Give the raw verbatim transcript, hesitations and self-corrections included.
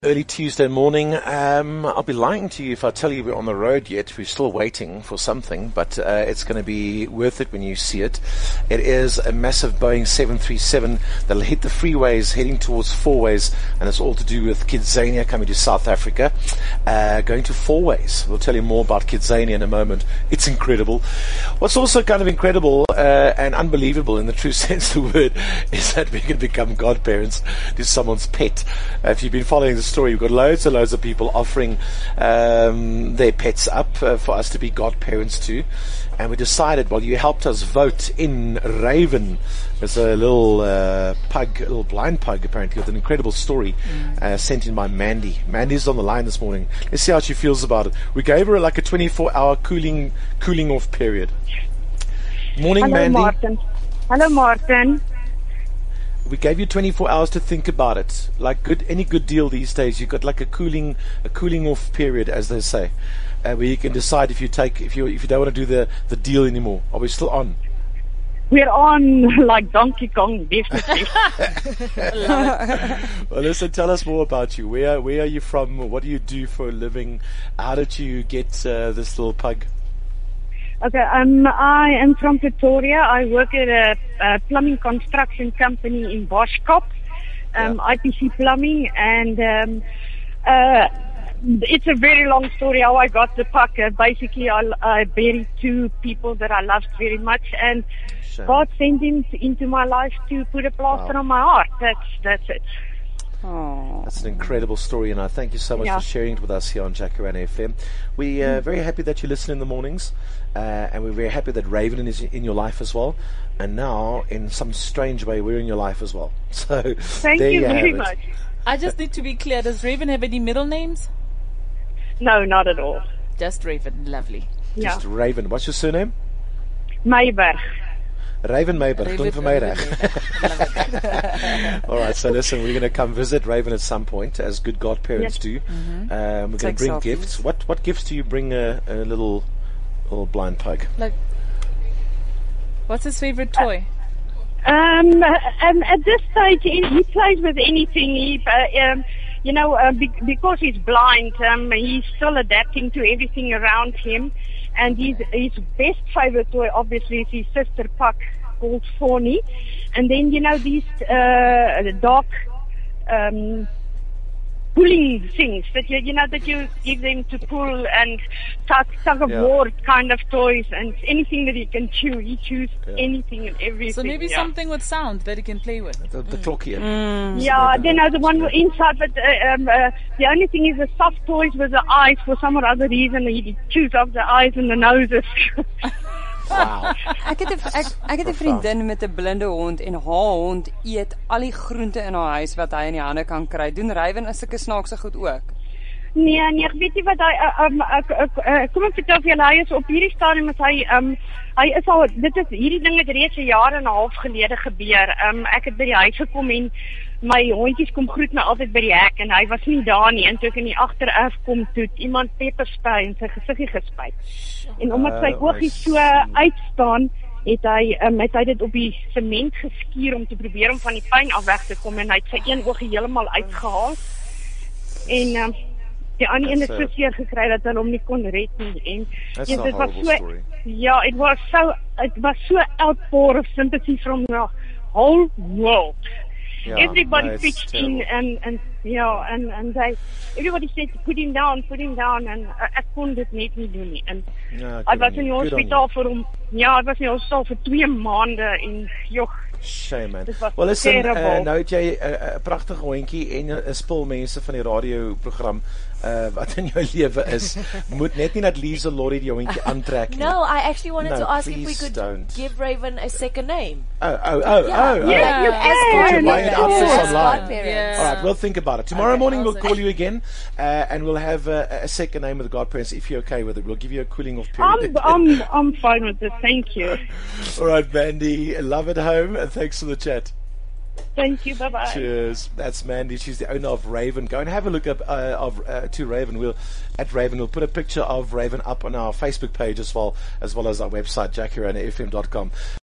Early Tuesday morning. Um, I'll be lying to you if I tell you we're on the road yet. We're still waiting for something, but uh, it's going to be worth it when you see it. It is a massive Boeing seven thirty-seven that'll hit the freeways heading towards fourways, and it's all to do with Kidzania coming to South Africa, uh, going to fourways. We'll tell you more about Kidzania in a moment. It's incredible. What's also kind of incredible uh, and unbelievable in the true sense of the word is that we can become godparents to someone's pet. Uh, if you've been following the story, we've got loads and loads of people offering um, their pets up uh, for us to be godparents to, and we decided, well, you helped us vote in Raven. There's a little uh, pug, a little blind pug apparently, with an incredible story mm. uh, sent in by Mandy. Mandy's on the line this morning. Let's see how she feels about it. We gave her like a twenty-four hour cooling cooling off period. Morning, Hello, Mandy. Martin. Hello, Martin. We gave you twenty-four hours to think about it. Like good, any good deal these days, you've got like a cooling, a cooling off period, as they say, uh, where you can decide if you take, if you, if you don't want to do the, the deal anymore. Are we still on? We're on like Donkey Kong, definitely. Well, listen, tell us more about you. Where, where are you from? What do you do for a living? How did you get uh, this little pug? Okay, um, I am from Pretoria. I work at a, a plumbing construction company in Boschkop, um, yeah. I P C Plumbing, and um, uh, it's a very long story how I got the puck. Uh, basically, I, I buried two people that I loved very much, and Shame. God sent him to, into my life to put a plaster wow. on my heart. That's that's it. Oh. That's an incredible story, and I thank you so much yeah. for sharing it with us here on Jacaranda F M. We're uh, mm-hmm. very happy that you listen in the mornings, uh, and we're very happy that Raven is in your life as well. And now, in some strange way, we're in your life as well. So thank there you you very have much. It. I just need to be clear. Does Raven have any middle names? No, not at all. Just Raven. Lovely. Yeah. Just Raven. What's your surname? Meiberg. Raven Meiberg, klink vir my reg. All right, so listen, we're going to come visit Raven at some point, as good godparents yep. do. Mm-hmm. Um, we're going to bring selfies. gifts. What what gifts do you bring a, a little little blind pug? Like, what's his favorite toy? Uh, um, um, at this stage, he, he plays with anything. He, uh, um, you know, uh, be, because he's blind, um, he's still adapting to everything around him. And his, his best favorite toy, obviously, is his sister puck called Fawny. And then, you know, these uh, dog um, pulling things that you, you know, that you give them to pull, and tug, tug of yeah. war kind of toys, and anything that he can chew. He chews yeah. anything and everything. So maybe yeah. something with sound that he can play with. The, the mm. clocky. Mm. Yeah, then uh, the one yeah. inside, but uh, um, uh, the only thing is the soft toys with the eyes. For some or other reason, he chews off the eyes and the noses. Wow. Ek het 'n ek, ek het 'n vriendin met 'n blinde hond, en haar hond eet al die groente in haar huis wat hy in die hande kan kry. Doen Raven is sulke snaakse goed ook? Nee, nee, ek weet nie wat hy uh, um, ek, ek, uh, kom ek vertel vir julle, hy is op hierdie stadium is hy um, hy is al, dit is hierdie ding het reeds 'n jaar en 'n half gelede gebeur. Um, ek het by die huis gekom en my hondjies kom groet my altyd by die hek, en hy was nie daar nie, en toe ek in die agtererf kom, toe iemand pepperspray in sy gesiggie gespuit. En omdat sy uh, oogies so uitstaan, het hy, um, het hy dit op die sement geskuur om te probeer om van die pyn af weg te kom, en hy het sy een oogie heeltemal uitgehaal. En um, die ander een het so seer gekry dat hulle hom nie kon red nie. En yes, dit was so story. Ja, it was so it was so outpour of sympathy from the whole world. Yeah, everybody no, pitched in, and and yeah, and and they everybody said put him down, put him down, and uh, ek kon dit net nie doen nie. En ja, hy was in die hospitaal vir hom. Ja, hy was in die hospitaal vir twee maande, en joh. Shame, man. Well, listen, uh, nou het jy 'n uh, uh, pragtige hondjie en 'n uh, spul mense van die radioprogram uh, wat in jou lewe is. Moet net nie dat Lisa Lorry die hondjie aantrek nie. No, I actually wanted no, to ask if we could don't. give Raven a second name. Oh, oh, oh, yeah. oh. Yeah, yeah, you can. As online. Yeah. All right, we'll think about it. Tomorrow okay, morning also. we'll call you again, uh, and we'll have uh, a second name of the godparents if you're okay with it. We'll give you a cooling off period. I'm, I'm, I'm fine with it. Thank you. All right, Mandy. Love at home, and thanks for the chat. Thank you. Bye bye. Cheers. That's Mandy. She's the owner of Raven. Go and have a look up uh, of uh, to Raven. We'll at Raven. We'll put a picture of Raven up on our Facebook page as well as well as our website, jacaranda f m dot com.